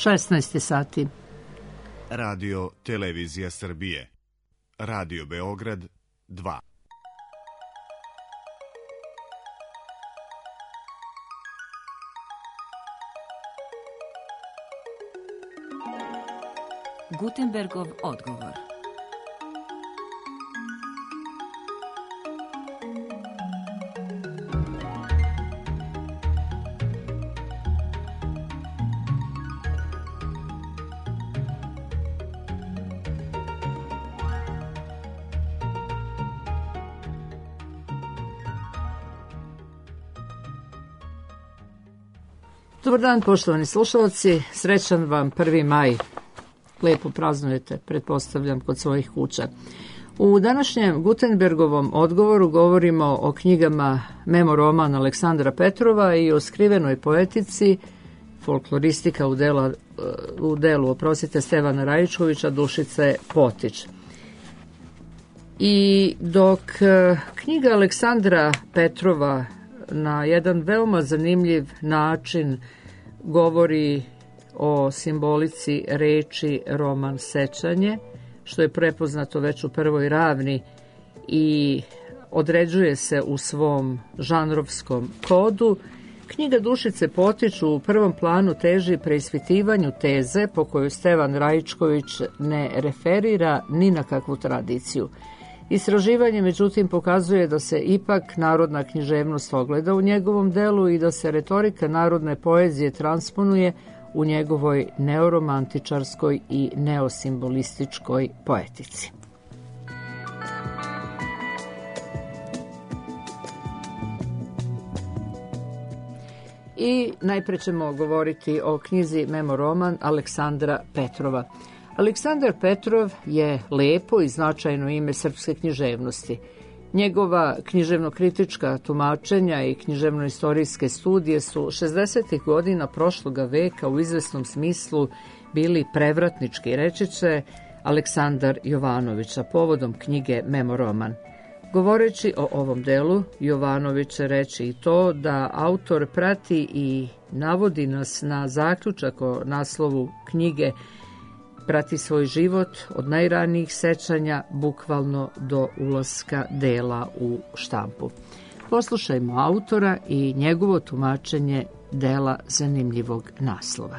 16 sati. Radio Televizija Srbije. Radio Beograd 2. Gutenbergov odgovor. Dobar dan, poštovani slušalci, srećan vam 1. maj. Lepo praznujete, pretpostavljam, kod svojih kuća. U današnjem Gutenbergovom odgovoru govorimo o knjigama Memoroman Aleksandra Petrova i o skrivenoj poetici, folkloristika u delu Stevana Raičkovića, Dušice Potić. I dok knjiga Aleksandra Petrova na jedan veoma zanimljiv način govori o simbolici reči roman sećanje, što je prepoznato već u prvoj ravni i određuje se u svom žanrovskom kodu, knjiga Dušice Potić u prvom planu teži preispitivanju teze po kojoj Stevan Raičković ne referira ni na kakvu tradiciju. Istraživanje, međutim, pokazuje da se ipak narodna književnost ogleda u njegovom delu i da se retorika narodne poezije transponuje u njegovoj neoromantičarskoj i neosimbolističkoj poetici. I najpre ćemo govoriti o knjizi Memoroman Aleksandra Petrova. Aleksandar Petrov je lepo i značajno ime srpske književnosti. Njegova književno-kritička tumačenja i književno-istorijske studije su 60. godina prošloga veka u izvesnom smislu bili prevratnički, reći će Aleksandar Jovanovića povodom knjige Memoroman. Govoreći o ovom delu, Jovanović će reći i to da autor prati i navodi nas na zaključak o naslovu knjige, prati svoj život od najranijih sećanja bukvalno do ulaska dela u štampu. Poslušajmo autora i njegovo tumačenje dela zanimljivog naslova.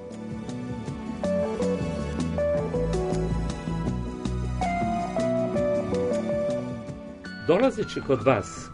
Dolazeći kod vas,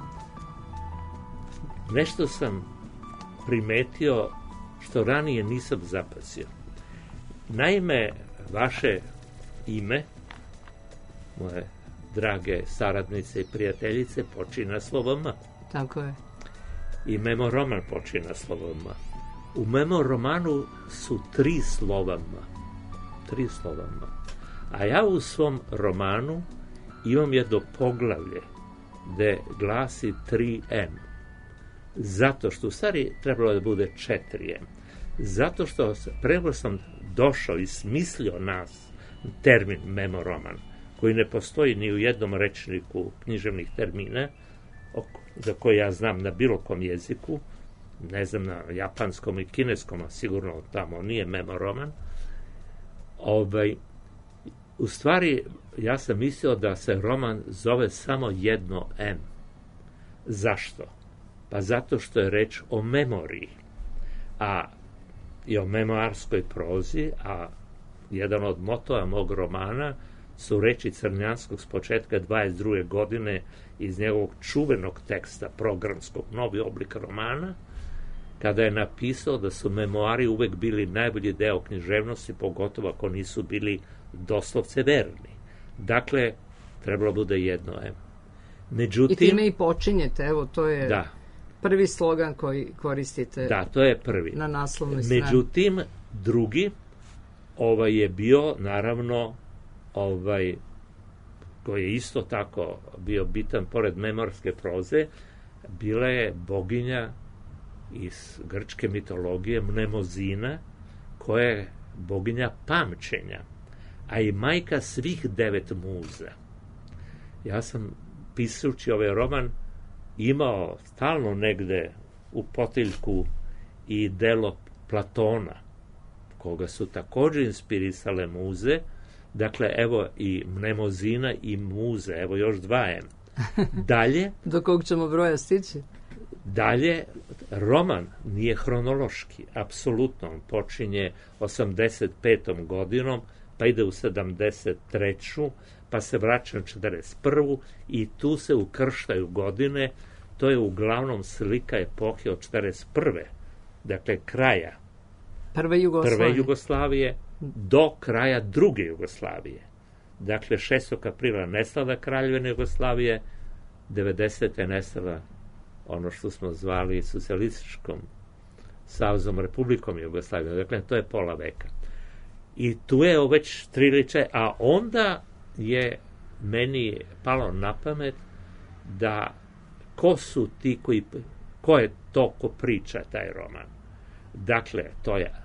nešto sam primetio što ranije nisam zapazio. Naime, vaše ime, moje drage saradnice i prijateljice, počinje na slovo M. Tako je. I Memoroman počinje na slovo M. U Memoromanu su 3 slova M. 3 slova M. A ja u svom romanu imam jedno poglavlje gde glasi 3M. Zato što u stvari trebalo da bude 4M. Zato što prvo sam došao i smislio termin memoroman, koji ne postoji ni u jednom rečniku književnih termina, za koje ja znam na bilo kom jeziku, ne znam na japanskom i kineskom, a sigurno tamo nije memoroman. U stvari, ja sam mislio da se roman zove samo jedno M. Zašto? Pa zato što je reč o memoriji, i o memoarskoj prozi, a jedan od motova mog romana su reči Crnjanskog s početka 22. godine iz njegovog čuvenog teksta programskog Novi oblik romana, kada je napisao da su memoari uvek bili najbolji deo književnosti, pogotovo ako nisu bili doslovce verni. Dakle, trebalo bude jedno M. Međutim, i time i počinjete, evo, to je... Da. Prvi slogan koji koristite. Da, to je prvi. Na naslovnoj strani. Međutim, drugi je bio, naravno, koji je isto tako bio bitan, pored memorske proze, bila je boginja iz grčke mitologije Mnemozina, koja je boginja pamćenja, a i majka svih 9 muza. Ja sam, pisajući ovaj roman, imao stalno negde u potiljku i delo Platona, koga su također inspirisale muze. Dakle, evo i Mnemozina i muze, evo još 2 M. Dalje, do kog ćemo broja stići? Dalje, roman nije hronološki, apsolutno. On počinje 85. godinom, pa ide u 73. pa se vraća na 41. i tu se ukrštaju godine. To je uglavnom slika epohe od 41. Dakle, kraja Prve Jugoslavije do kraja Druge Jugoslavije. Dakle, 6. aprila nestala Kraljevina Jugoslavije, 90. nestala ono što smo zvali socijalističkom savezom Republikom Jugoslavije. Dakle, to je pola veka. I tu je već 3 liče, a onda je meni palo na pamet da ko je to ko priča taj roman. Dakle, to je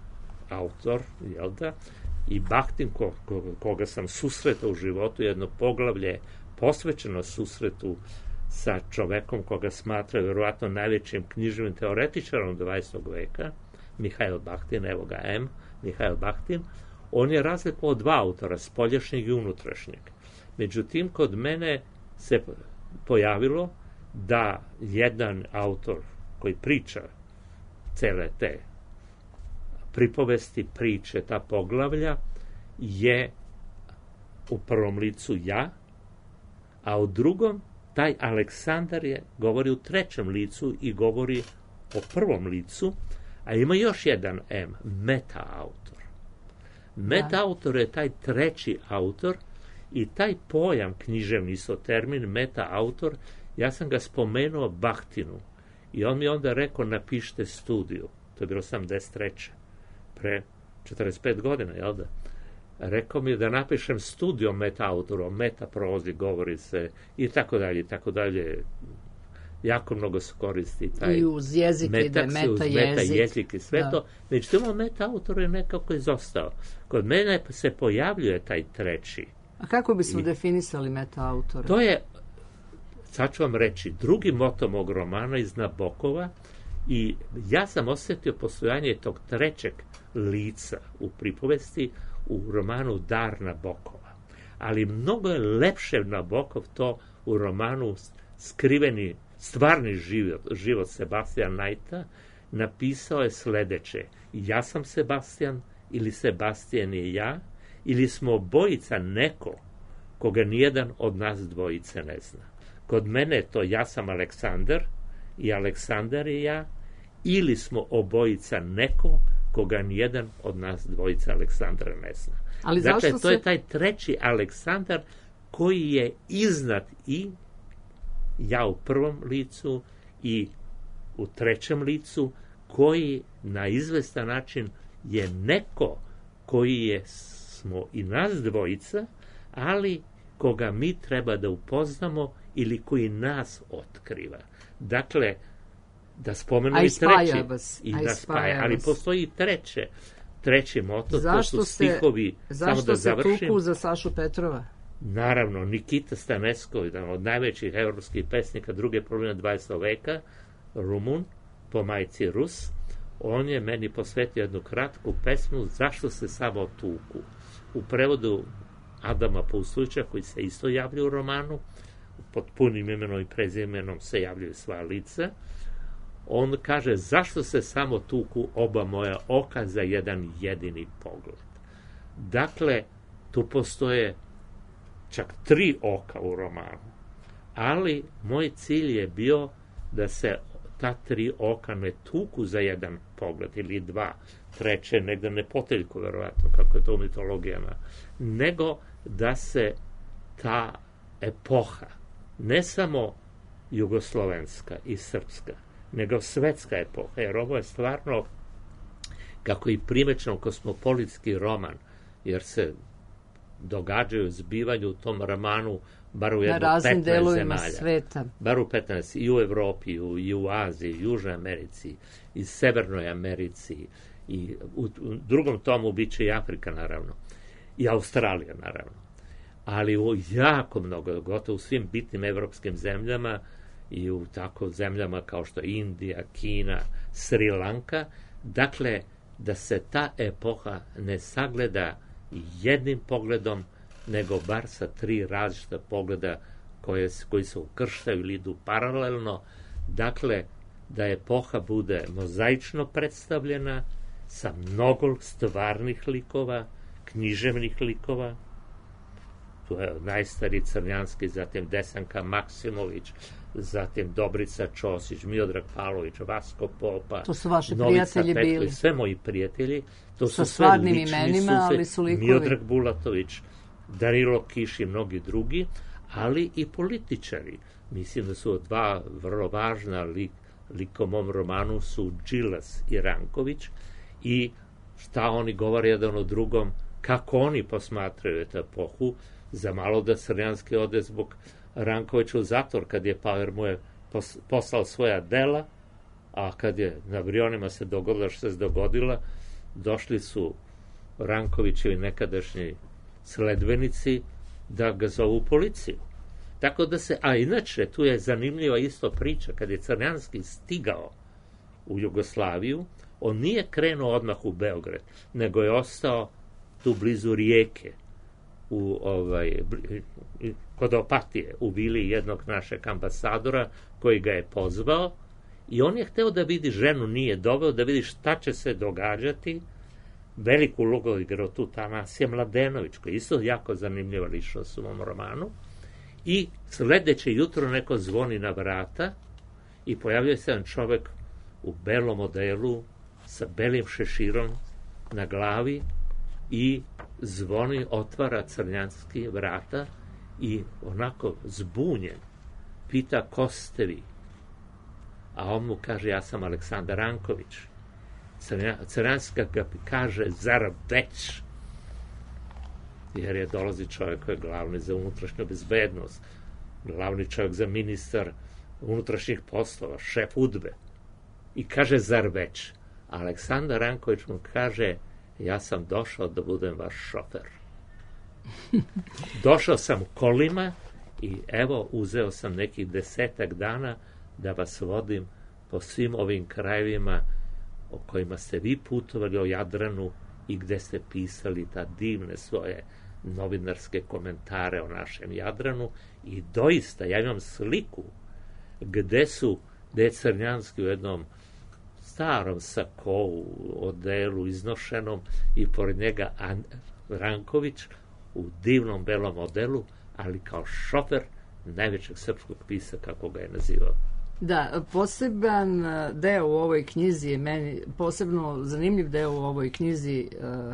autor, jel da, i Bahtin, koga sam susretao u životu, jedno poglavlje posvećeno susretu sa čovekom koga smatra vjerovatno najvećim književnim teoretičarom 20. veka, Mihail Bahtin, evo ga M, Mihail Bahtin. On je razlikovao 2 autora, spoljašnjeg i unutrašnjeg. Međutim, kod mene se pojavilo da jedan autor koji priča cele te pripovesti, priče, ta poglavlja, je u prvom licu ja, a u drugom taj Aleksandar govori u 3. licu i govori o prvom licu, a ima još jedan M, meta-autor. Meta-autor je taj 3. autor i taj pojam, književni isto termin, meta-autor, ja sam ga spomenuo Bahtinu i on mi onda rekao napišite studiju. To je bilo 83. pre 45 godina, jel da? Rekao mi da napišem studiju o meta-autoru, o meta-prozi, govori se, i tako dalje, i tako dalje. Jako mnogo se koristi taj i uz jezik ide meta-jezik i sve to. Međutim, meta-autor je nekako izostao. Kod mene se pojavljuje taj 3. A kako bismo definisali meta-autora? To je, sad ću vam reći, drugi moto mog romana iz Nabokova, i ja sam osjetio postojanje tog 3. lica u pripovesti u romanu Dar Nabokova. Ali mnogo je lepše Nabokov to u romanu Skriveni, stvarni život Sebastian Knighta napisao je sledeće: ja sam Sebastian ili Sebastian je ja, ili smo obojica neko koga nijedan od nas dvojice ne zna. Kod mene je to ja sam Aleksandar i Aleksandar je ja, ili smo obojica neko koga nijedan od nas dvojica Aleksandra ne zna. Ali dakle, to je taj 3. Aleksandar koji je iznad i ja u prvom licu i u 3. licu, koji na izvestan način je neko koji smo i nas dvojica, ali koga mi treba da upoznamo ili koji nas otkriva. Dakle, da spomenu i 3. i da spaja, ali postoji i 3. moto, to su stihovi. Zašto se tuku za Sašu Petrova? Naravno, Nikita Stanesco, jedan od najvećih evropskih pesnika druge polovine 20. veka, Rumun, po majci Rus, on je meni posvetio jednu kratku pesmu Zašto se samo tuku. U prevodu Adama Paustovića, koji se isto javlja u romanu, pod punim imenom i prezimenom se javljaju sva lica. On kaže, zašto se samo tuku oba moja oka za jedan jedini pogled. Dakle, tu postoje čak 3 oka u romanu, ali moj cilj je bio da se ta 3 oka ne tuku za jedan pogled ili 2, 3, negde ne poteljko, verovatno, kako je to u mitologijama, nego da se ta epoha, ne samo jugoslovenska i srpska, nego svetska epoha, jer ovo je stvarno, kako i primećeno, kosmopolitski roman, jer se događaju zbivanju u tom romanu bar u jedno 15 zemalja. Sveta. Bar u 15, i u Evropi, i u Aziji, i u Južnoj Americi, i Severnoj Americi, i u drugom tomu bit će i Afrika, naravno, i Australija, naravno. Ali u jako mnogo, gotovo u svim bitnim evropskim zemljama i u tako zemljama kao što je Indija, Kina, Sri Lanka. Dakle, da se ta epoha ne sagleda jednim pogledom, nego bar sa 3 različita pogleda koji se ukrštaju ili idu paralelno. Dakle, da epoha bude mozaično predstavljena sa mnogo stvarnih likova, književnih likova. Tu je najstariji Crnjanski, zatim Desanka Maksimović, zatim Dobrica Ćosić, Miodrag Pavlović, Vasko Popa. To su vaši prijatelji bili. Sve moji prijatelji. To sa su sve stvarnim lični imenima, ali su likovi. Miodrag Bulatović, Danilo Kiš i mnogi drugi, ali i političari. Mislim da su 2 vrlo važna lika u mom romanu su Đilas i Ranković i šta oni govore jedan o drugom, kako oni posmatraju tu epohu. Za malo da Crnjanski ode zbog Rankovića u zatvor kad je Paver mu je poslao svoja dela, a kad je na Brionima se dogodilo što se dogodilo, došli su Rankovićevi nekadašnji sledbenici da ga zovu policiju. Tako da se, a inače tu je zanimljiva isto priča, kad je Crnjanski stigao u Jugoslaviju, on nije krenuo odmah u Beograd, nego je ostao tu blizu Rijeke, kod Opatije, u vili jednog našeg ambasadora koji ga je pozvao i on je hteo da vidi ženu, nije doveo, da vidi šta će se događati. Veliku ulogu igrao tu Tanasije Mladenović, koji je isto jako zanimljiva ličnost u mom romanu. I sledeće jutro neko zvoni na vrata i pojavljuje se jedan čovek u belom odelu sa belim šeširom na glavi i zvoni, otvara Crnjanski vrata i onako zbunjen pita ko ste vi, a on mu kaže ja sam Aleksandar Ranković. Crnjanska ga kaže zar već, jer je dolazi čovjek koji je glavni za unutrašnju bezbednost, glavni čovjek za ministar unutrašnjih poslova, šef UDBE, i kaže zar već. Aleksandar Ranković mu kaže ja sam došao da budem vaš šofer. Došao sam kolima i evo uzeo sam nekih 10 dana da vas vodim po svim ovim krajevima o kojima ste vi putovali, o Jadranu, i gde ste pisali ta divne svoje novinarske komentare o našem Jadranu. I doista, ja imam sliku gde je Crnjanski u jednom starom sakou, odelu iznošenom, i pored njega Ranković u divnom belom odelu, ali kao šofer najvećeg srpskog pisa, kako ga je nazivao. Da, poseban deo u ovoj knjizi je meni, posebno zanimljiv deo u ovoj knjizi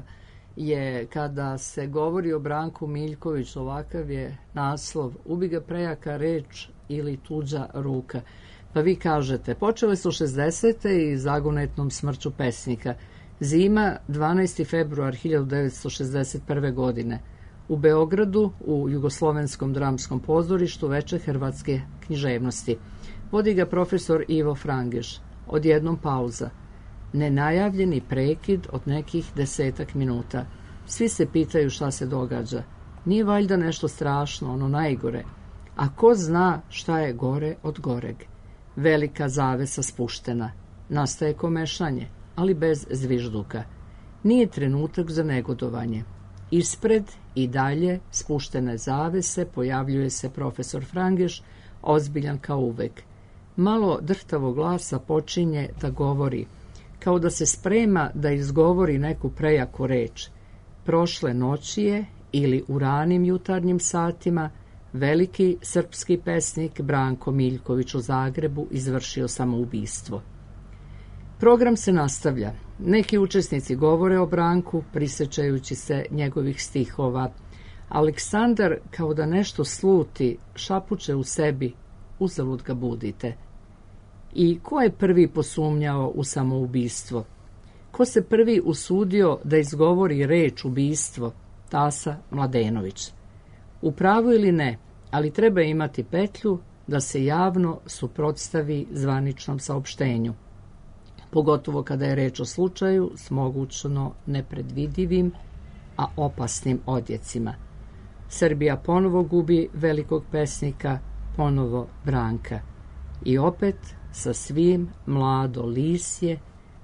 je kada se govori o Branku Miljkoviću, ovakav je naslov, ubi ga prejaka reč ili tuđa ruka. Pa vi kažete, počele su 60. i zagonetnom smrću pesnika. Zima, 12. februar 1961. godine. U Beogradu, u Jugoslovenskom dramskom pozorištu, veče hrvatske književnosti. Vodi ga profesor Ivo Frangeš. Odjednom pauza. Nenajavljeni prekid od nekih 10 minuta. Svi se pitaju šta se događa. Nije valjda nešto strašno, ono najgore. A ko zna šta je gore od goreg? Velika zavesa spuštena. Nastaje komešanje, ali bez zvižduka. Nije trenutak za negodovanje. Ispred i dalje spuštene zavese pojavljuje se profesor Frangeš, ozbiljan kao uvek. Malo drhtavog glasa počinje da govori, kao da se sprema da izgovori neku prejaku reč. Prošle noći je, ili u ranim jutarnjim satima, veliki srpski pesnik Branko Miljković u Zagrebu izvršio samoubistvo. Program se nastavlja. Neki učesnici govore o Branku, prisjećajući se njegovih stihova. Aleksandar, kao da nešto sluti, šapuće u sebi, uzalud ga budite. I ko je prvi posumnjao u samoubistvo? Ko se prvi usudio da izgovori reč ubistvo? Tasa Mladenović. U pravu ili ne, ali treba imati petlju da se javno suprotstavi zvaničnom saopštenju. Pogotovo kada je reč o slučaju s mogućno nepredvidivim, a opasnim odjecima. Srbija ponovo gubi velikog pesnika, ponovo Branka. I opet sa svim mlado lisje,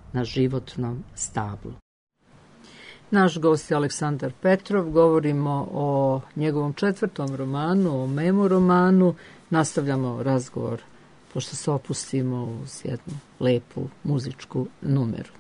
na životnom stablu. Naš gost je Aleksandar Petrov, govorimo o njegovom 4. romanu, o memoromanu, nastavljamo razgovor pošto se opustimo uz jednu lepu muzičku numeru.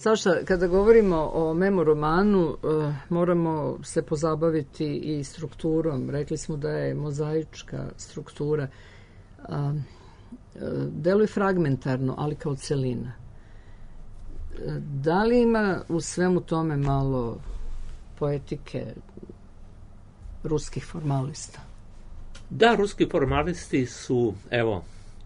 Saša, kada govorimo o memoromanu, moramo se pozabaviti i strukturom. Rekli smo da je mozaička struktura. Deluje fragmentarno, ali kao celina. Da li ima u svemu tome malo poetike ruskih formalista? Da, ruski formalisti su, evo,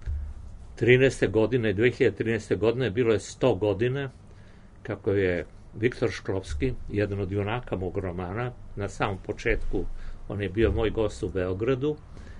2013. godine bilo je 100 godina kako je Viktor Šklovski, jedan od junaka mog romana, na samom početku, on je bio moj gost u Beogradu,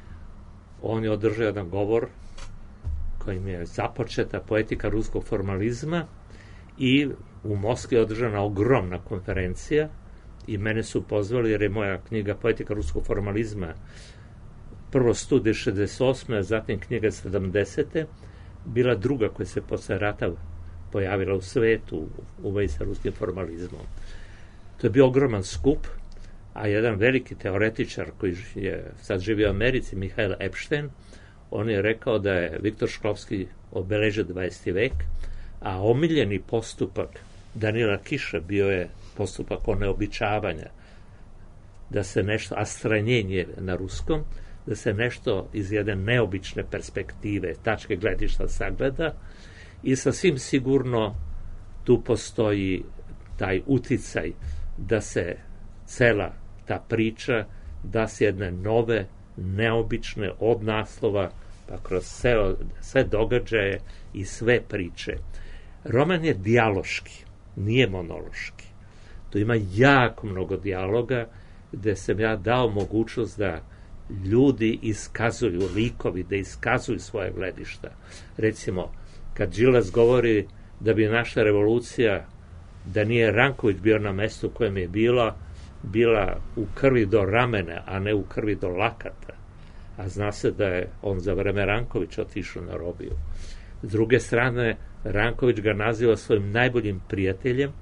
on je održao jedan govor kojim je započeta poetika ruskog formalizma i u Moskvi je održana ogromna konferencija i mene su pozvali jer je moja knjiga Poetika ruskog formalizma prvo studij 68. a zatim knjiga 70. bila druga koja se posle rata pojavila u svetu u vezi sa ruskim formalizmom. To je bio ogroman skup, a jedan veliki teoretičar koji je sad živio u Americi, Mihail Epstein, on je rekao da je Viktor Šklovski obeležio 20. vek, a omiljeni postupak Danila Kiša bio je postupak oneobičavanja, da se nešto, astranjenje na ruskom, da se nešto iz jedne neobične perspektive, tačke gledišta sagleda i sasvim sigurno tu postoji taj uticaj da se cela ta priča, da se jedne nove, neobične od naslova, pa kroz sve događaje i sve priče. Roman je dijaloški, nije monološki. Tu ima jako mnogo dijaloga gde sam ja dao mogućnost da ljudi iskazuju, likovi, da iskazuju svoje gledišta. Recimo, kad Đilas govori da bi naša revolucija, da nije Ranković bio na mestu kojem je bila u krvi do ramena, a ne u krvi do lakata. A zna se da je on za vreme Rankovića otišao na robiju. S druge strane, Ranković ga naziva svojim najboljim prijateljem,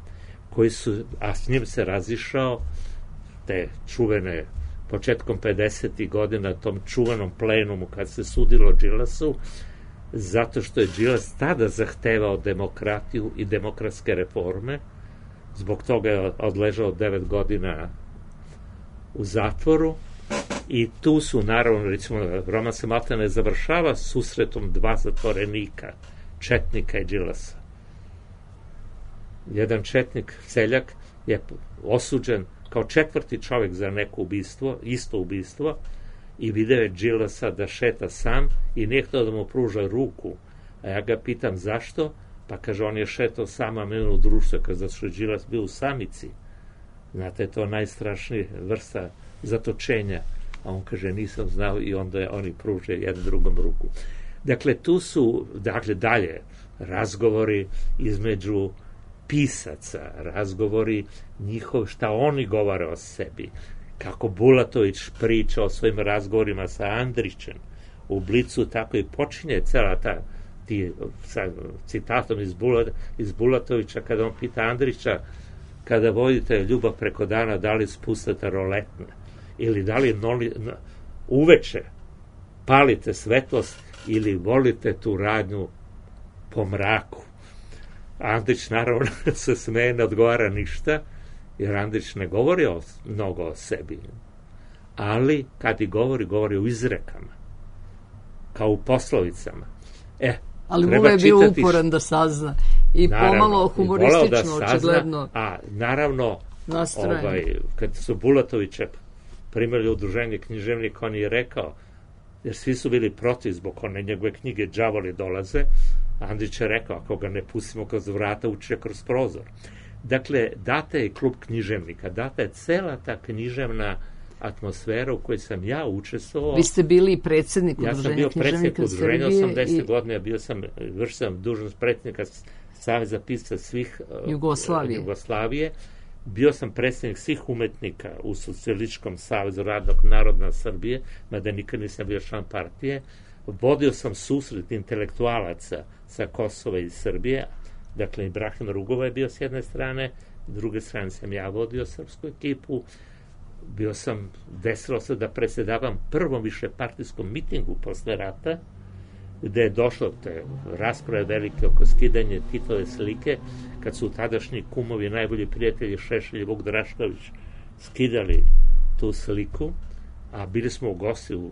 a s njim se razišao te čuvene početkom 50. godina, tom čuvanom plenumu kad se sudilo Đilasu, zato što je Đilas tada zahtevao demokratiju i demokratske reforme. Zbog toga je odležao 9 godina u zatvoru i tu su, naravno, recimo, roman se maltene završava susretom dva zatvorenika, četnika i Đilasa. Jedan četnik, seljak, je osuđen kao 4. čovjek za neko ubistvo, isto ubistvo, i video je Đilasa da šeta sam i nije htio da mu pruža ruku. A ja ga pitam zašto, pa kaže on je šetao sam, a meni u društvu, kaže zato što je Đilas bio u samici. Znate, to je najstrašnija vrsta zatočenja. A on kaže nisam znao i onda oni pruže jedan drugom ruku. Dakle, tu su, dalje, razgovori između pisaca, razgovori njihov, šta oni govore o sebi, kako Bulatović priča o svojim razgovorima sa Andrićem. U Blicu tako i počinje cela ta sa citatom iz Bulatovića kada on pita Andrića kada vodite ljubav preko dana, da li spustate roletne ili da li uveče palite svetlost ili volite tu radnju po mraku. Andrić naravno se smeje, ne odgovara ništa, jer Andrić ne govori mnogo o sebi, ali kad i govori u izrekama, kao u poslovicama. Ali mu je bio uporan da sazna i naravno, pomalo humoristično, očigledno. A naravno, kad su Bulatovića primili udruženje književnika, on je rekao, jer svi su bili protiv zbog one njegove knjige Đavoli dolaze, Andrić je rekao, ako ga ne pustimo kroz vrata, uče kroz prozor. Dakle, data je klub književnika, data je cela ta književna atmosfera u kojoj sam ja učestvovao. Vi ste bili predsjednik udruženja književnika Srbije. Ja sam bio predsjednik udruženja 80. godine, vršio sam dužnost predsjednika Saveza pisaca svih Jugoslavije. Bio sam predsjednik svih umetnika u Socijalističkom savezu radnog narodna Srbije, mada nikad nisam bio član partije. Vodio sam susret intelektualaca sa Kosova i Srbije, dakle Ibrahim Rugova je bio s jedne strane, s druge strane sam ja vodio srpsku ekipu. Desilo se da predsjedavam prvom višepartijskom mitingu posle rata, gde je došlo te rasprave velike oko skidanja Titove slike, kad su tadašnji kumovi, najbolji prijatelji Šešelj i Vuk Drašković skidali tu sliku, a bili smo u gosti u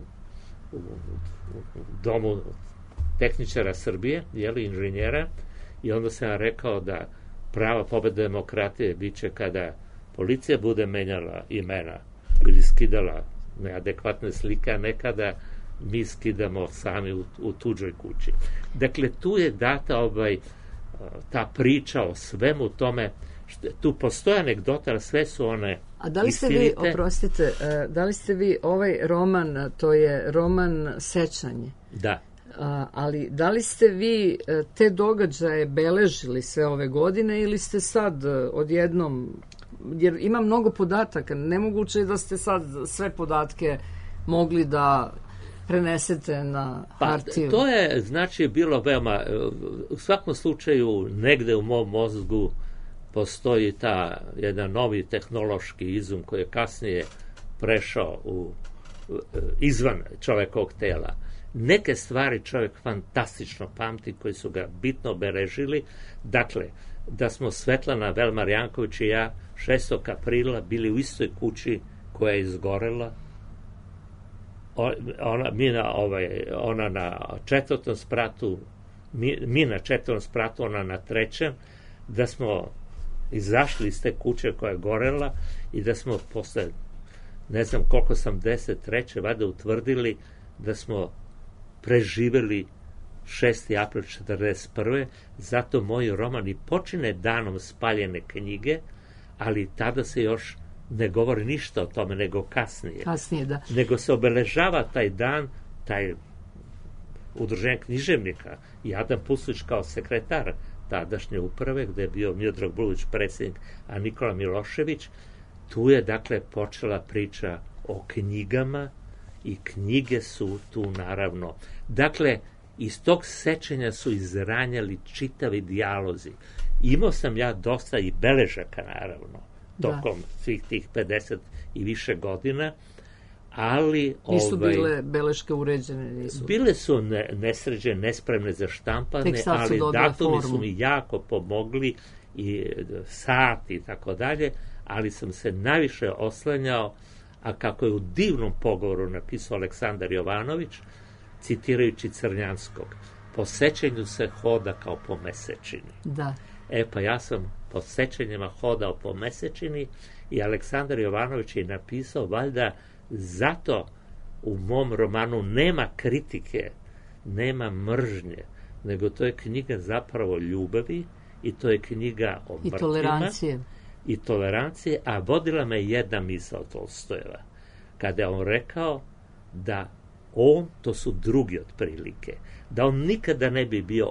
domu tehničara Srbije, inženjera, i onda sam rekao da prava pobeda demokratije biće kada policija bude menjala imena ili skidala neadekvatne slike, a nekada mi skidamo sami u tuđoj kući. Dakle, tu je data ta priča o svemu tome, tu postoje anegdota, ali sve su one A da li ste vi, oprostite, da li ste vi ovaj roman, to je roman Sećanje? Da. Ali da li ste vi te događaje beležili sve ove godine ili ste sad odjednom, jer ima mnogo podataka, nemoguće je da ste sad sve podatke mogli da prenesete na hartiju? To je, znači, bilo veoma, u svakom slučaju, negde u mom mozgu postoji jedan novi tehnološki izum koji je kasnije prešao izvan čovekovog tela. Neke stvari čovjek fantastično pamti, koji su ga bitno obeležili. Dakle, da smo Svetlana Velmar Janković i ja 6. aprila bili u istoj kući koja je izgorela. Ona na 4. spratu, mi na 4. spratu, ona na 3. Da smo izašli iz te kuće koja je gorela i da smo posle, ne znam koliko sam, 10. valjda utvrdili da smo preživeli 6. april 1941. Zato moj roman i počine danom spaljene knjige, ali tada se još ne govori ništa o tome, nego kasnije. Kasnije, da. Nego se obeležava taj dan, taj udruženje književnika i Adam Puslić kao sekretar tadašnje uprave, gde je bio Miodrag Bulović predsjednik, a Nikola Milošević. Tu je, dakle, počela priča o knjigama i knjige su tu, naravno. Dakle, iz tog sećanja su izranjali čitavi dijalozi. Imao sam ja dosta i beležaka, naravno, tokom svih tih 50 i više godina, ali nisu bile beleške uređene, nisu. Bile su nesređene, nespremne za štampane, ali datumi su mi jako pomogli, i sati i tako dalje, ali sam se najviše oslanjao, a kako je u divnom pogovoru napisao Aleksandar Jovanović, citirajući Crnjanskog, po sećanju se hoda kao po mesečini. Da. Pa ja sam po sećanjima hodao po mesečini i Aleksandar Jovanović je napisao, valjda zato u mom romanu nema kritike, nema mržnje, nego to je knjiga zapravo ljubavi i to je knjiga o mrtvima i tolerancije, a vodila me jedna misao Tolstojeva, kada je on rekao da to su drugi otprilike, da on nikada ne bi bio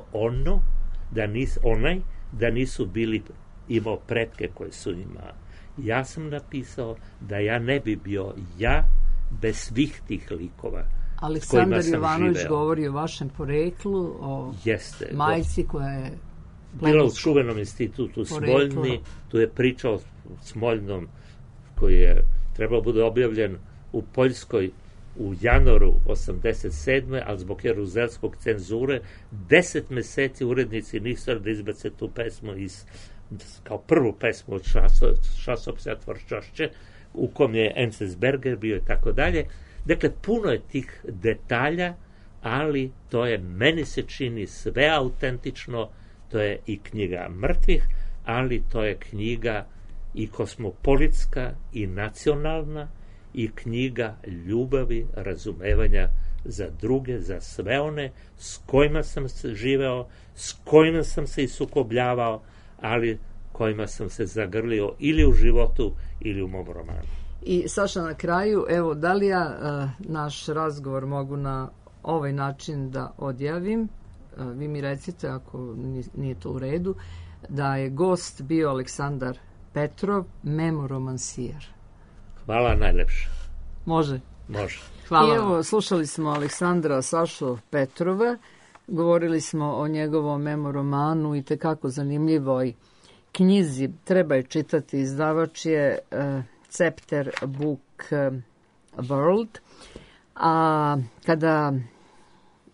onaj, da nisu imao pretke koje su imao. Ja sam napisao da ja ne bi bio ja bez svih tih likova. Aleksandar Jovanović govori o vašem poreklu, o majci koja je bila u čuvenom institutu Smoljni, tu je pričao o Smoljnom koji je trebao bude objavljen u Poljskoj u januaru 87. ali zbog jeruzelskog cenzure 10 meseci urednici nisu da izbace tu pesmu kao prvu pesmu od Časopisa Tvorčašće, u kom je Enzensberger bio i tako dalje. Dakle, puno je tih detalja, ali to je, meni se čini, sve autentično. To je i knjiga mrtvih, ali to je knjiga i kosmopolitska i nacionalna i knjiga ljubavi, razumevanja za druge, za sve one s kojima sam živeo, s kojima sam se i sukobljavao, ali kojima sam se zagrlio ili u životu ili u mom romanu. I Saša, na kraju, evo, da li ja naš razgovor mogu na ovaj način da odjavim? Vi mi recite, ako nije to u redu, da je gost bio Aleksandar Petrov, memoromansijer. Hvala najlepše. Može? Može. Hvala. I evo, slušali smo Aleksandra Sašu Petrova, govorili smo o njegovom memoromanu i tekako zanimljivoj knjizi. Treba je čitati, izdavač je Cepter Book World. A kada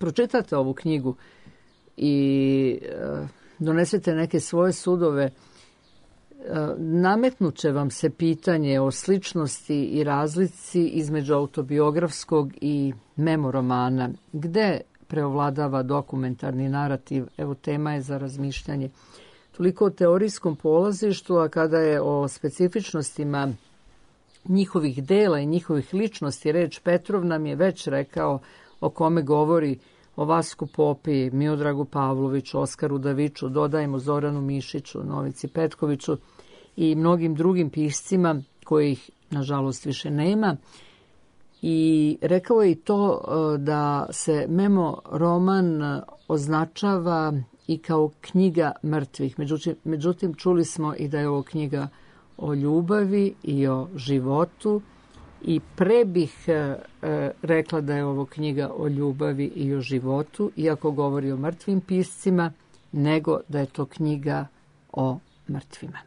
pročitate ovu knjigu i donesete neke svoje sudove, nametnut će vam se pitanje o sličnosti i razlici između autobiografskog i memoromana. Gde preovladava dokumentarni narativ? Evo, tema je za razmišljanje. Toliko o teorijskom polazištu, a kada je o specifičnostima njihovih dela i njihovih ličnosti reč, Petrov nam je već rekao o kome govori, o Vasku Popi, Miodragu Pavloviću, Oskaru Daviću, dodajemo Zoranu Mišiću, Novici Petkoviću i mnogim drugim piscima kojih, nažalost, više nema. I rekao je i to da se memo roman označava i kao knjiga mrtvih. Međutim, čuli smo i da je ovo knjiga o ljubavi i o životu, i pre bih rekla da je ovo knjiga o ljubavi i o životu, iako govori o mrtvim piscima, nego da je to knjiga o mrtvima.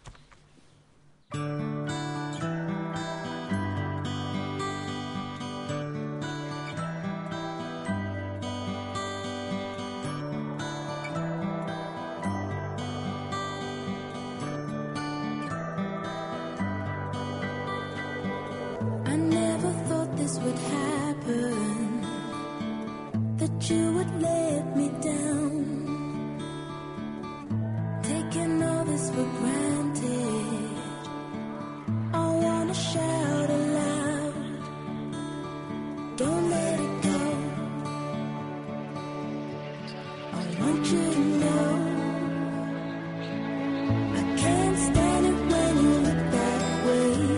Would happen, that you would let me down, taking all this for granted. I wanna shout aloud, don't let it go. I want you to know I can't stand it when you look that way.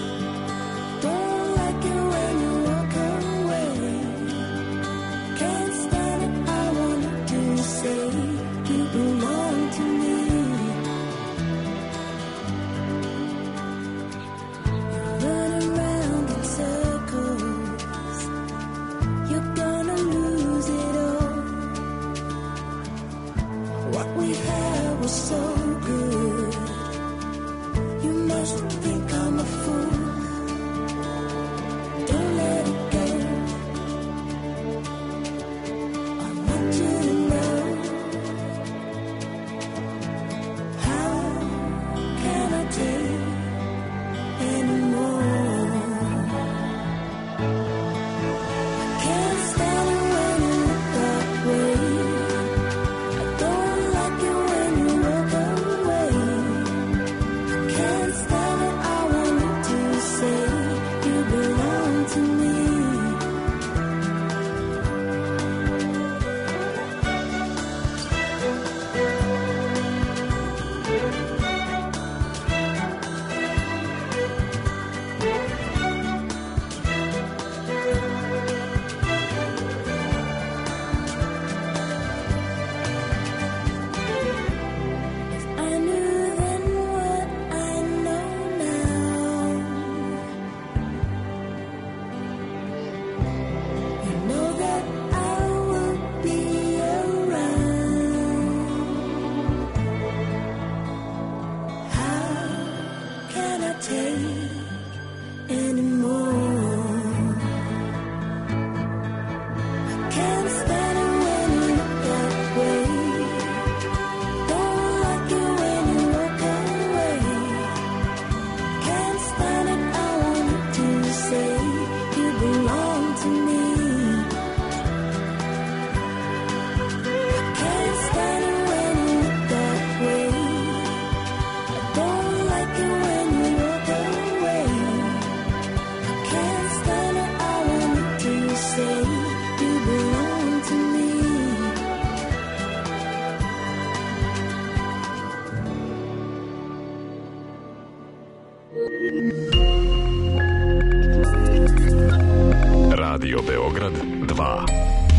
Radio Beograd 2.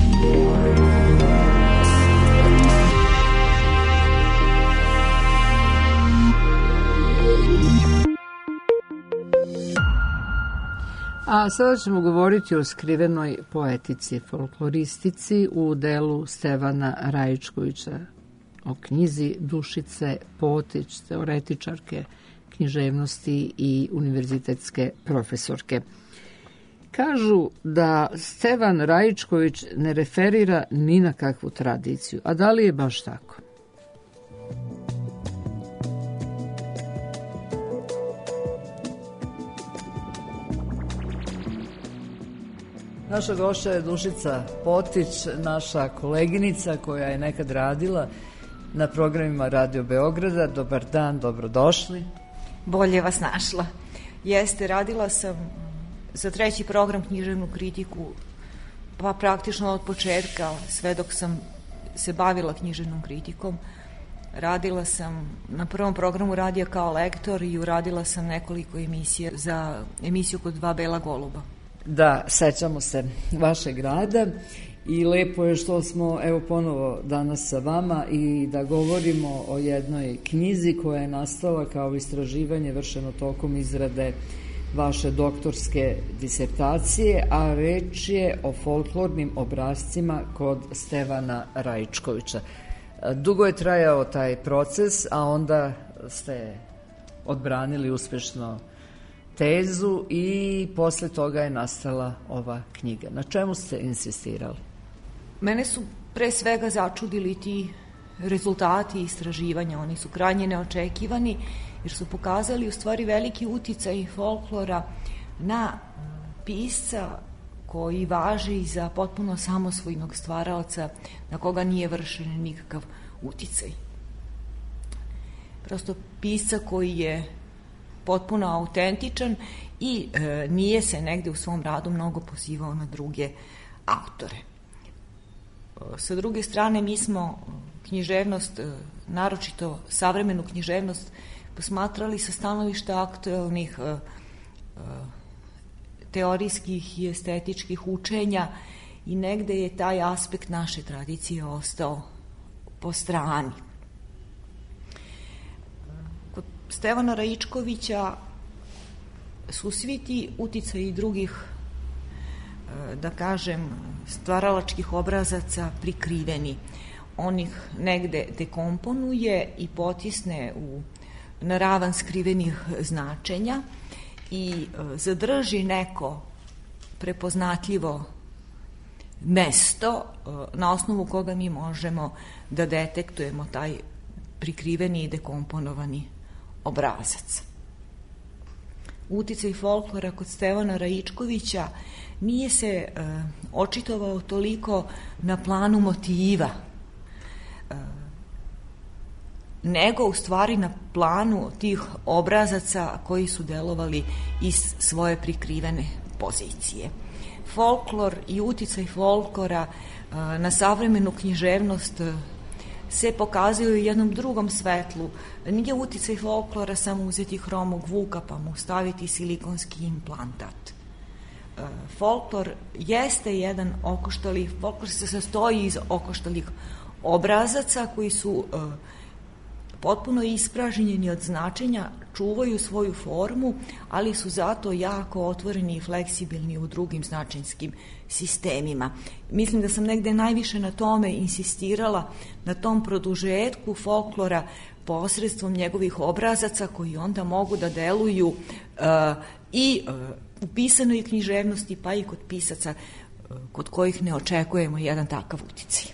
A sada ćemo govoriti o skrivenoj poetici, folkloristici u delu Stevana Rajičkovića, o knjizi Dušice Potić, teoretičarke književnosti i univerzitetske profesorke. Kažu da Stevan Raičković ne referira ni na kakvu tradiciju, a da li je baš tako? Naša gošća je Dušica Potić, naša koleginica koja je nekad radila na programima Radio Beograda. Dobar dan, dobrodošli. Bolje vas našla. Jeste, radila sam za 3. program književnu kritiku, pa praktično od početka, sve dok sam se bavila književnom kritikom. Radila sam na 1. programu radija kao lektor i uradila sam nekoliko emisija za emisiju kod 2 bela goluba. Da, sećamo se vašeg rada i lepo je što smo evo ponovo danas sa vama i da govorimo o jednoj knjizi koja je nastala kao istraživanje vršeno tokom izrade vaše doktorske disertacije, a reč je o folklornim obrascima kod Stevana Raičkovića. Dugo je trajao taj proces, a onda ste odbranili uspešno tezu i posle toga je nastala ova knjiga. Na čemu ste insistirali? Mene su pre svega začudili ti rezultati istraživanja. Oni su krajnje neočekivani jer su pokazali u stvari veliki uticaj folklora na pisca koji važi za potpuno samosvojnog stvaraoca na koga nije vršen nikakav uticaj. Prosto pisca koji je potpuno autentičan i nije se negde u svom radu mnogo pozivao na druge autore. Sa druge strane, mi smo književnost, naročito savremenu književnost, posmatrali sa stanovišta aktuelnih teorijskih i estetičkih učenja i negde je taj aspekt naše tradicije ostao po strani. Kod Stevana Raičkovića su svi ti uticaji drugih, da kažem, stvaralačkih obrazaca prikriveni. On ih negde dekomponuje i potisne na ravan skrivenih značenja i zadrži neko prepoznatljivo mesto na osnovu koga mi možemo da detektujemo taj prikriveni i dekomponovani obrazac. Uticaj folklora kod Stevana Raičkovića nije se očitovao toliko na planu motiva, nego u stvari na planu tih obrazaca koji su delovali iz svoje prikrivene pozicije. Folklor i uticaj folklora na savremenu književnost se pokazuju u jednom drugom svetlu. Nije uticaj folklora samo uzeti hromog vuka pa mu staviti silikonski implantat. Folklor jeste jedan okoštali, folklor se sastoji iz okoštalih obrazaca koji su potpuno ispražnjeni od značenja, čuvaju svoju formu, ali su zato jako otvoreni i fleksibilni u drugim značenjskim sistemima. Mislim da sam negde najviše na tome insistirala, na tom produžetku folklora posredstvom njegovih obrazaca koji onda mogu da deluju i u pisanoj književnosti, pa i kod pisaca kod kojih ne očekujemo jedan takav uticaj.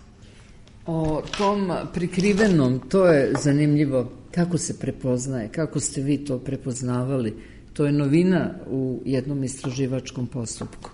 O tom prikrivenom, to je zanimljivo, kako se prepoznaje, kako ste vi to prepoznavali, to je novina u jednom istraživačkom postupku.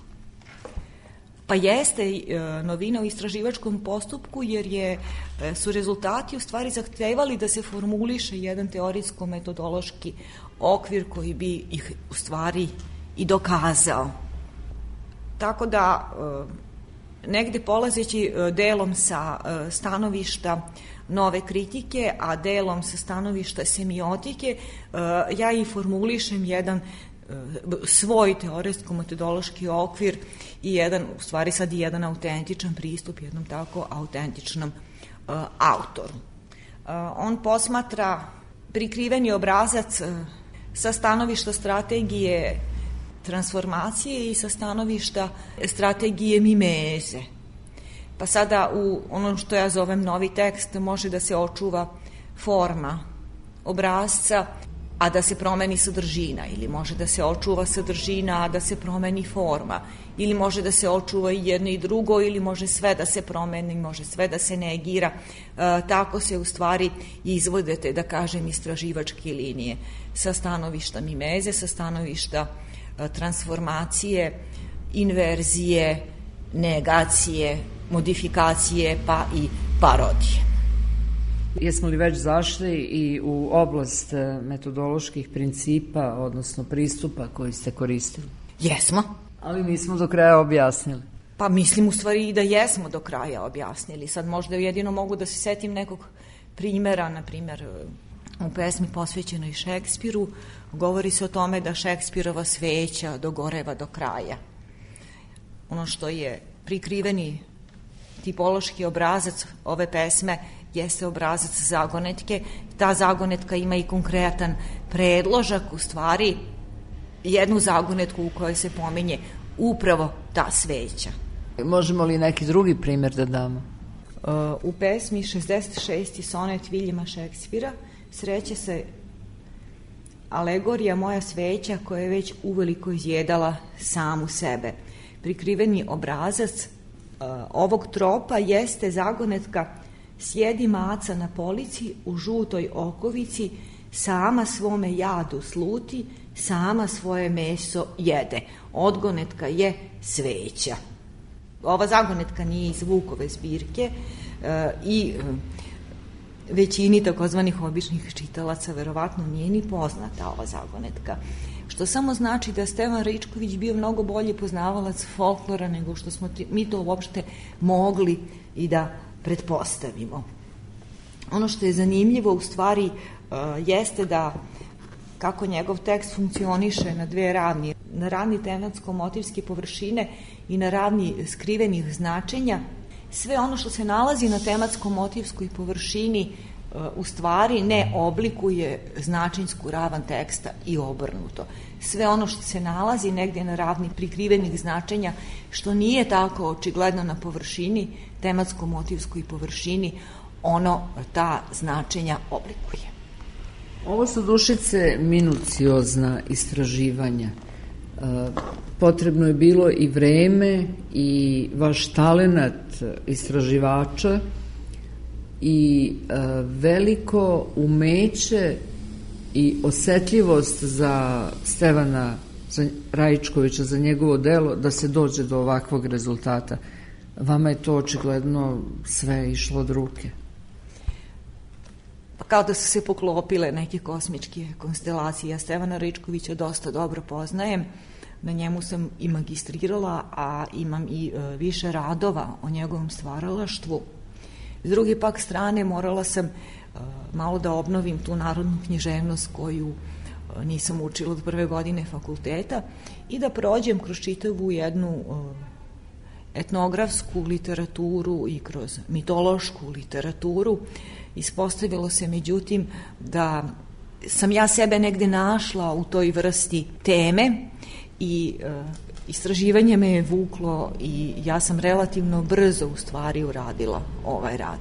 Pa jeste novina u istraživačkom postupku jer su rezultati u stvari zahtevali da se formuliše jedan teorijsko-metodološki okvir koji bi ih u stvari i dokazao. Tako da negde polazeći delom sa stanovišta nove kritike, a delom sa stanovišta semiotike, ja i formulišem jedan svoj teoretsko-metodološki okvir i jedan, u stvari sad i jedan autentičan pristup jednom tako autentičnom autoru. On posmatra prikriveni obrazac sa stanovišta strategije transformacije i sa stanovišta strategije mimeze. Pa sada u onom što ja zovem novi tekst može da se očuva forma obrazca a da se promeni sadržina, ili može da se očuva sadržina, a da se promeni forma, ili može da se očuva i jedno i drugo, ili može sve da se promeni, može sve da se negira. Tako se u stvari izvodete, da kažem, istraživačke linije sa stanovišta mimeze, sa stanovišta transformacije, inverzije, negacije, modifikacije, pa i parodije. Jesmo li već zašli i u oblast metodoloških principa, odnosno pristupa koji ste koristili? Jesmo. Ali nismo do kraja objasnili. Pa mislim u stvari i da jesmo do kraja objasnili. Sad možda jedino mogu da se setim nekog primjera, na primjer u pesmi posvećenoj Šekspiru govori se o tome da Šekspirova sveća dogoreva do kraja. Ono što je prikriveni tipološki obrazac ove pesme jeste obrazac zagonetke. Ta zagonetka ima i konkretan predložak, u stvari jednu zagonetku u kojoj se pominje upravo ta sveća. Možemo li neki drugi primjer da damo? U pesmi 66. sonet Viljema Šekspira sreće se alegorija moja sveća koja je već uveliko izjedala samu sebe. Prikriveni obrazac ovog tropa jeste zagonetka: sjedi maca na polici u žutoj okovici, sama svome jadu sluti, sama svoje meso jede. Odgonetka je sveća. Ova zagonetka nije iz Vukove zbirke i većini takozvanih običnih čitalaca verovatno nije ni poznata ova zagonetka. Što samo znači da Stevan Raičković bio mnogo bolji poznavalac folklora nego što smo mi to uopšte mogli i da pretpostavimo. Ono što je zanimljivo u stvari jeste da kako njegov tekst funkcioniše na dve ravni, na ravni tematsko-motivske površine i na ravni skrivenih značenja, sve ono što se nalazi na tematsko-motivskoj površini u stvari ne oblikuje značenjsku ravan teksta i obrnuto. Sve ono što se nalazi negdje na ravni prikrivenih značenja, što nije tako očigledno na površini, tematsko-motivskoj površini, ono ta značenja oblikuje. Ovo su, Dušice, minuciozna istraživanja. Potrebno je bilo i vreme i vaš talenat istraživača i veliko umeće i osetljivost za Stevana Raičkovića, za njegovo delo, da se dođe do ovakvog rezultata. Vama je to očigledno sve išlo od ruke. Kao da su se poklopile neke kosmičke konstelacije. Ja Stevana Raičkovića dosta dobro poznajem, na njemu sam i magistrirala, a imam i više radova o njegovom stvaralaštvu. S druge pak strane morala sam malo da obnovim tu narodnu književnost koju nisam učila od prve godine fakulteta i da prođem kroz čitavu jednu etnografsku literaturu i kroz mitološku literaturu. Ispostavilo se međutim da sam ja sebe negde našla u toj vrsti teme i istraživanje me je vuklo i ja sam relativno brzo u stvari uradila ovaj rad.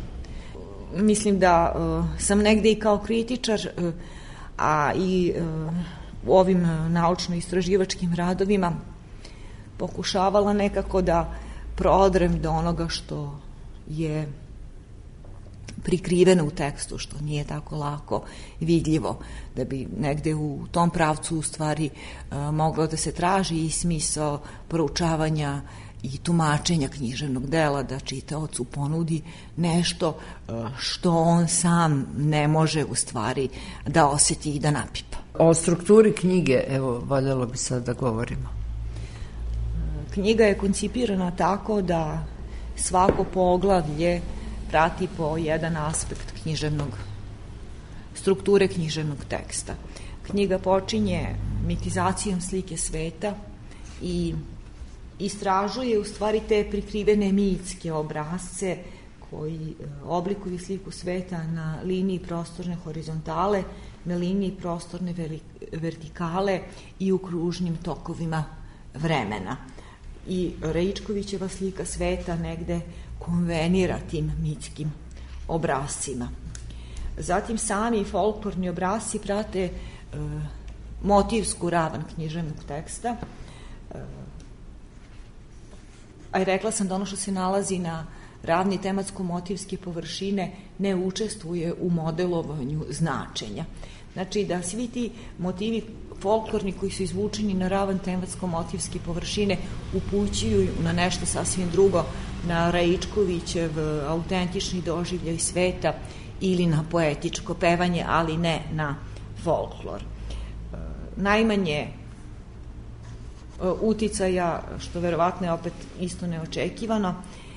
Mislim da sam negde i kao kritičar, a i u ovim naučno-istraživačkim radovima pokušavala nekako da prodrem do onoga što je prikriveno u tekstu, što nije tako lako vidljivo, da bi negde u tom pravcu u stvari moglo da se traži i smisao proučavanja i tumačenja književnog dela, da čitaocu ponudi nešto što on sam ne može u stvari da osjeti i da napipa. O strukturi knjige, evo, valjalo bi sad da govorimo. Knjiga je koncipirana tako da svako poglavlje prati po jedan aspekt strukture književnog teksta. Knjiga počinje mitizacijom slike sveta i istražuje u stvari te prikrivene mitske obrazce koji oblikuju sliku sveta na liniji prostorne horizontale, na liniji prostorne vertikale i u kružnim tokovima vremena. I Raičkovićeva slika sveta negde konvenira tim mitskim obrazcima. Zatim sami folklorni obrasci prate motivsku ravan književnog teksta. A i rekla sam da ono što se nalazi na ravni tematsko-motivske površine ne učestvuje u modelovanju značenja. Znači da svi ti motivi folklorni koji su izvučeni na ravan tematsko-motivske površine upućuju na nešto sasvim drugo, na Raičkovićev autentični doživljaj sveta ili na poetičko pevanje, ali ne na folklor. Najmanje uticaja, što verovatno je opet isto neočekivano,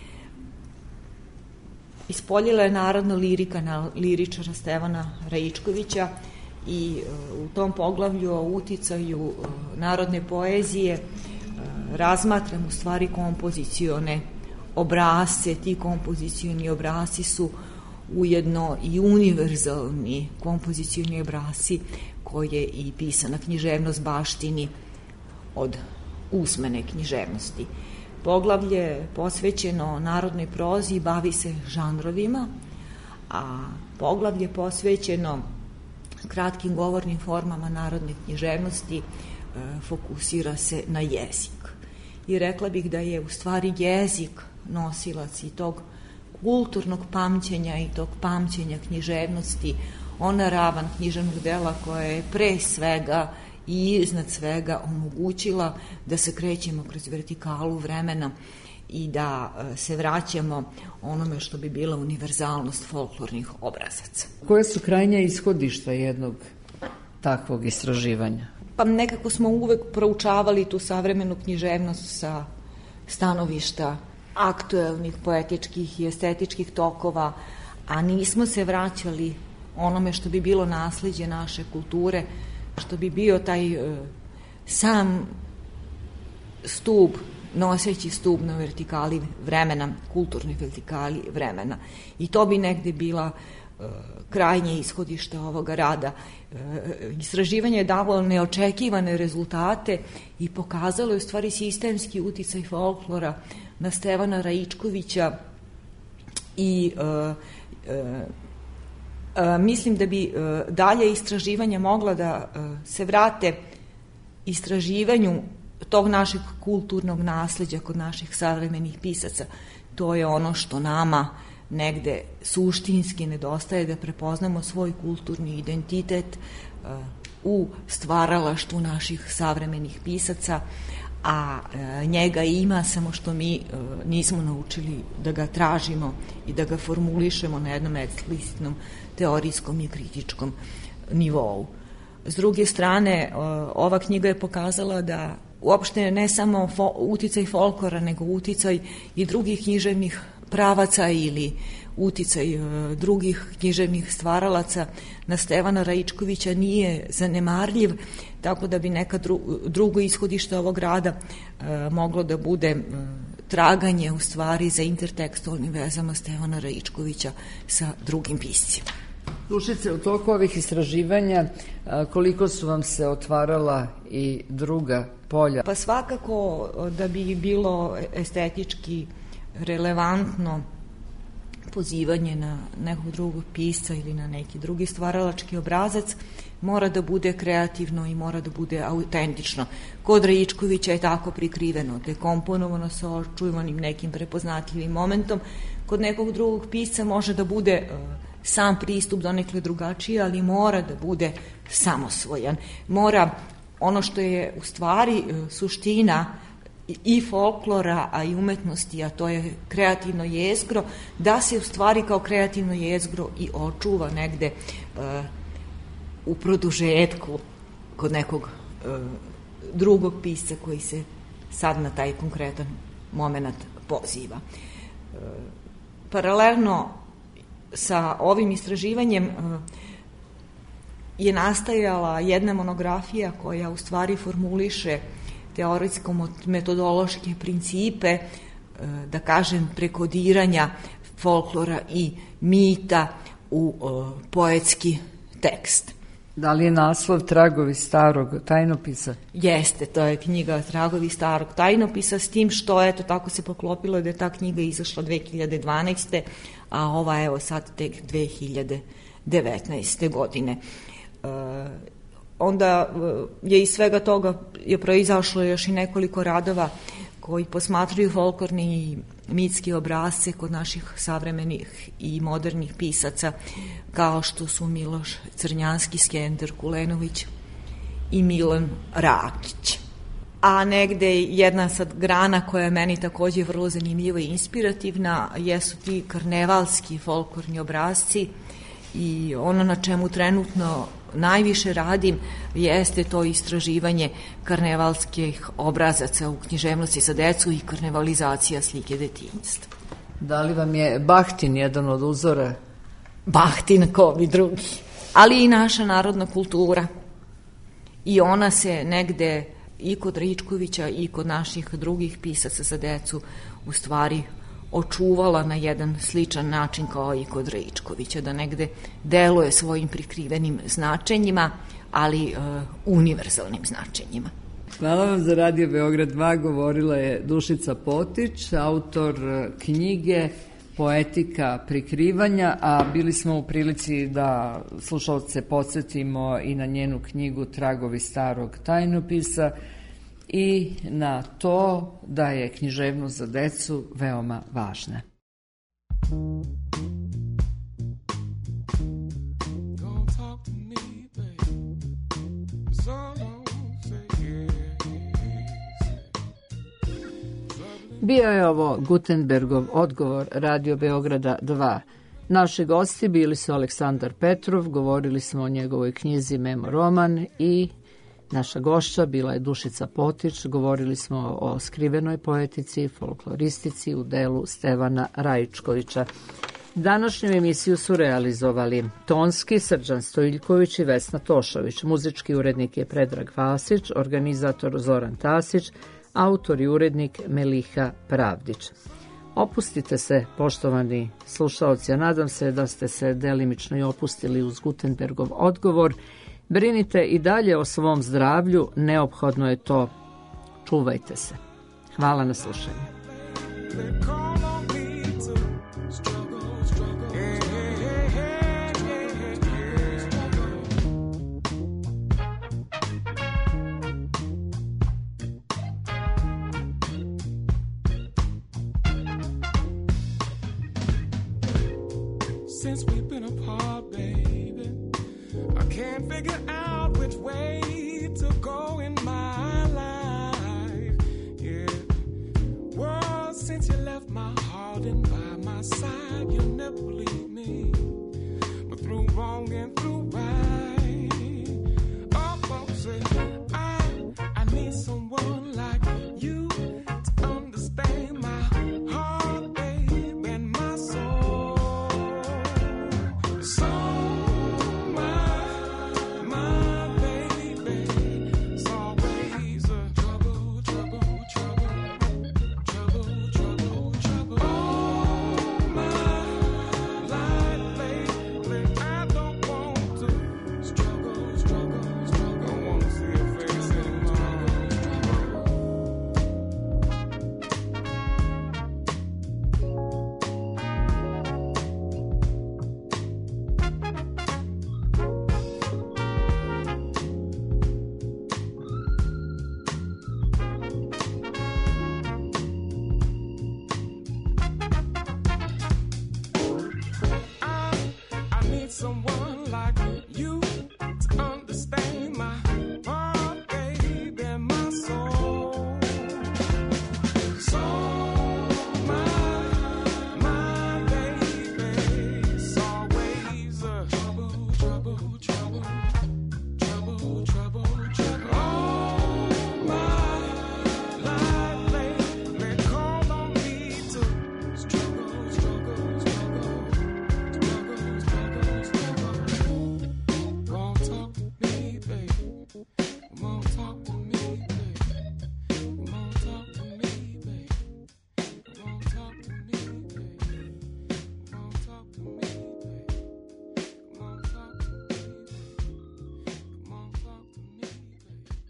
ispoljila je narodna lirika na liričara Stevana Raičkovića i u tom poglavlju o uticaju narodne poezije razmatram u stvari kompozicione obrasce. Ti kompozicioni obrasci su ujedno i univerzalni kompozicioni obrasci koje i pisana književnost baštini od usmene književnosti. Poglavlje posvećeno narodnoj prozi bavi se žanrovima, a poglavlje posvećeno kratkim govornim formama narodne književnosti fokusira se na jezik. I rekla bih da je u stvari jezik nosilac i tog kulturnog pamćenja i tog pamćenja književnosti, ona ravan književnog dela koja je pre svega i iznad svega omogućila da se krećemo kroz vertikalu vremena i da se vraćamo onome što bi bila univerzalnost folklornih obrazaca. Koje su krajnja ishodišta jednog takvog istraživanja? Pa nekako smo uvek proučavali tu savremenu književnost sa stanovišta aktuelnih poetičkih i estetičkih tokova, a nismo se vraćali onome što bi bilo nasleđe naše kulture, što bi bio taj sam stub, noseći stub na vertikali vremena, kulturnoj vertikali vremena. I to bi negde bila krajnje ishodište ovoga rada. Istraživanje je dalo neočekivane rezultate i pokazalo je u stvari sistemski uticaj folklora na Stevana Raičkovića i mislim da bi dalje istraživanja mogla da se vrate istraživanju tog našeg kulturnog nasleđa kod naših savremenih pisaca. To je ono što nama negde suštinski nedostaje, da prepoznamo svoj kulturni identitet u stvaralaštvu naših savremenih pisaca, a njega ima, samo što mi nismo naučili da ga tražimo i da ga formulišemo na jednom eksplicitnom teorijskom i kritičkom nivou. S druge strane, ova knjiga je pokazala da uopšte ne samo uticaj folklora, nego uticaj i drugih književnih pravaca ili uticaj drugih književnih stvaralaca na Stevana Raičkovića nije zanemarljiv, tako da bi neka drugo ishodište ovog rada moglo da bude traganje u stvari za intertekstualnim vezama Stevana Raičkovića sa drugim piscima. Dušice, u toku ovih istraživanja koliko su vam se otvarala i druga polja? Pa svakako da bi bilo estetički relevantno pozivanje na nekog drugog pisca ili na neki drugi stvaralački obrazac mora da bude kreativno i mora da bude autentično. Kod Raičkovića je tako prikriveno, dekomponovano sa očuvanim nekim prepoznatljivim momentom. Kod nekog drugog pisca može da bude sam pristup donekle drugačiji, ali mora da bude samosvojan. Mora ono što je u stvari suština i folklora, a i umetnosti, a to je kreativno jezgro, da se u stvari kao kreativno jezgro i očuva negde u produžetku kod nekog drugog pisca koji se sad na taj konkretan moment poziva. Paralelno sa ovim istraživanjem je nastajala jedna monografija koja u stvari formuliše teoretsko-metodološke principe, da kažem, prekodiranja folklora i mita u poetski tekst. Da li je naslov Tragovi starog tajnopisa? Jeste, to je knjiga Tragovi starog tajnopisa, s tim što, eto, tako se poklopilo da je ta knjiga izašla 2012. a ova, evo, sad tek 19. godine. Onda je iz svega toga je proizašlo još i nekoliko radova koji posmatraju folklorni i mitski obrasce kod naših savremenih i modernih pisaca, kao što su Miloš Crnjanski, Skender Kulenović i Milan Rakić. A negde jedna sad grana koja je meni takođe vrlo zanimljiva i inspirativna jesu ti karnevalski folklorni obrasci, i ono na čemu trenutno najviše radim jeste to istraživanje karnevalskih obrazaca u književnosti za decu i karnevalizacija slike detinjstva. Da li vam je Bahtin jedan od uzora? Bahtin kao i drugi, ali i naša narodna kultura. I ona se negde i kod Ričkovića i kod naših drugih pisaca za decu u stvari očuvala na jedan sličan način kao i kod Ričkovića, da negde deluje svojim prikrivenim značenjima, ali univerzalnim značenjima. Hvala vam za Radio Beograd 2. Govorila je Dušica Potić, autor knjige Poetika prikrivanja, a bili smo u prilici da slušalce podsjetimo i na njenu knjigu Tragovi starog tajnopisa i na to da je književnost za decu veoma važna. Bio je ovo Gutenbergov odgovor Radio Beograda 2. Naši gosti bili su Aleksandar Petrov, govorili smo o njegovoj knjizi Memo roman, i naša gošća bila je Dušica Potić, govorili smo o skrivenoj poetici i folkloristici u delu Stevana Rajičkovića. Današnju emisiju su realizovali tonski Srđan Stojiljković i Vesna Tošović, muzički urednik je Predrag Vasić, organizator Zoran Tasić, autor i urednik Meliha Pravdić. Opustite se, poštovani slušaoci, a nadam se da ste se delimično i opustili uz Gutenbergov odgovor. Brinite i dalje o svom zdravlju, neophodno je to. Čuvajte se. Hvala na slušanju. Since we've been apart, baby, I can't figure out which way to go in my life. Yeah, well, since you left my heart and by my side, you'll never leave.